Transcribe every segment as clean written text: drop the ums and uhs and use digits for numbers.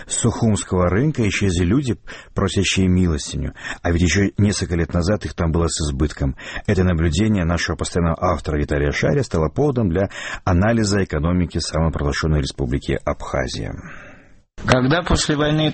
С Сухумского рынка исчезли люди, просящие милостыню, а ведь еще несколько лет назад их там было с избытком. Это наблюдение нашего постоянного автора Виталия Шария стало поводом для анализа экономики самопровозглашенной республики Абхазия. Когда после войны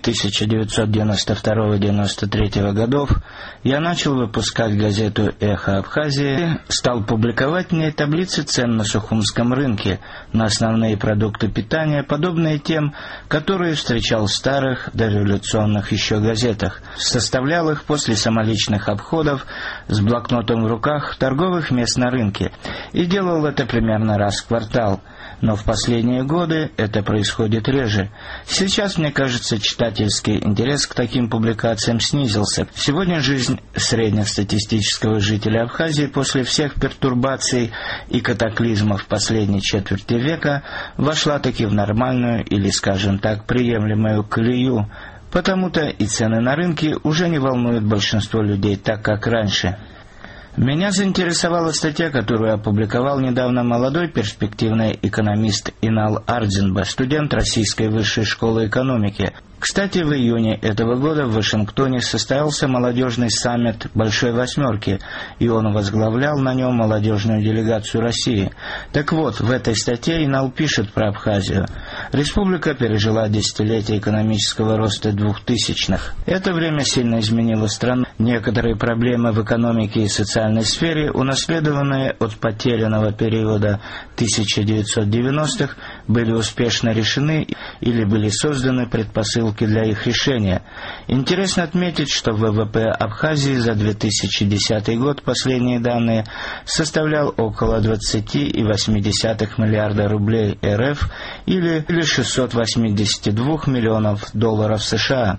1992-1993 годов я начал выпускать газету «Эхо Абхазии», стал публиковать в ней таблицы цен на Сухумском рынке на основные продукты питания, подобные тем, которые встречал в старых дореволюционных еще газетах. Составлял их после самоличных обходов с блокнотом в руках торговых мест на рынке и делал это примерно раз в квартал. Но в последние годы это происходит реже. Сейчас, мне кажется, читательский интерес к таким публикациям снизился. Сегодня жизнь среднестатистического жителя Абхазии после всех пертурбаций и катаклизмов последней четверти века вошла таки в нормальную или, скажем так, приемлемую колею. Потому-то и цены на рынке уже не волнуют большинство людей так, как раньше. Меня заинтересовала статья, которую опубликовал недавно молодой перспективный экономист Инал Ардзинба, студент Российской высшей школы экономики. Кстати, в июне этого года в Вашингтоне состоялся молодежный саммит «Большой восьмерки», и он возглавлял на нем молодежную делегацию России. Так вот, в этой статье Инал пишет про Абхазию. Республика пережила десятилетие экономического роста 2000-х. Это время сильно изменило страну. Некоторые проблемы в экономике и социальной сфере, унаследованные от потерянного периода 1990-х, были успешно решены или были созданы предпосылки для их решения. Интересно отметить, что ВВП Абхазии за 2010 год, последние данные, составлял около 20,8 миллиарда рублей РФ или 682 миллионов долларов США.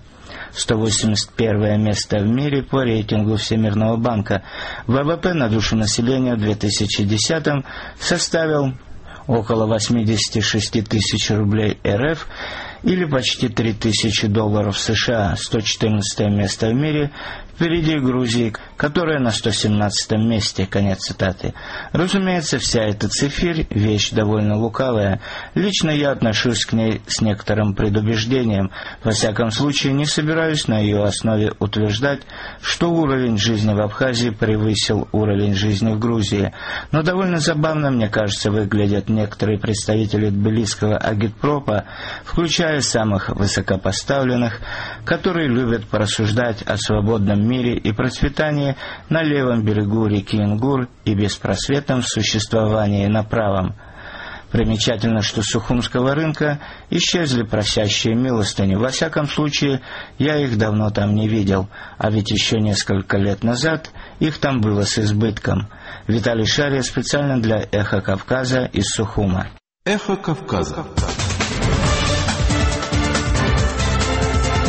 181 место в мире по рейтингу Всемирного банка. ВВП на душу населения в 2010 составил около 86 тысяч рублей РФ или почти 3000 долларов США, 114 место в мире, впереди Грузии, которая на 117 месте, конец цитаты. Разумеется, вся эта цифирь – вещь довольно лукавая. Лично я отношусь к ней с некоторым предубеждением. Во всяком случае, не собираюсь на ее основе утверждать, что уровень жизни в Абхазии превысил уровень жизни в Грузии. Но довольно забавно, мне кажется, выглядят некоторые представители тбилисского агитпропа, включая самых высокопоставленных, которые любят порассуждать о свободном мире и процветании на левом берегу реки Ингур и беспросветном существовании на правом. Примечательно, что с Сухумского рынка исчезли просящие милостыню. Во всяком случае, я их давно там не видел, а ведь еще несколько лет назад их там было с избытком. Виталий Шария специально для «Эхо Кавказа» из Сухума. «Эхо Кавказа».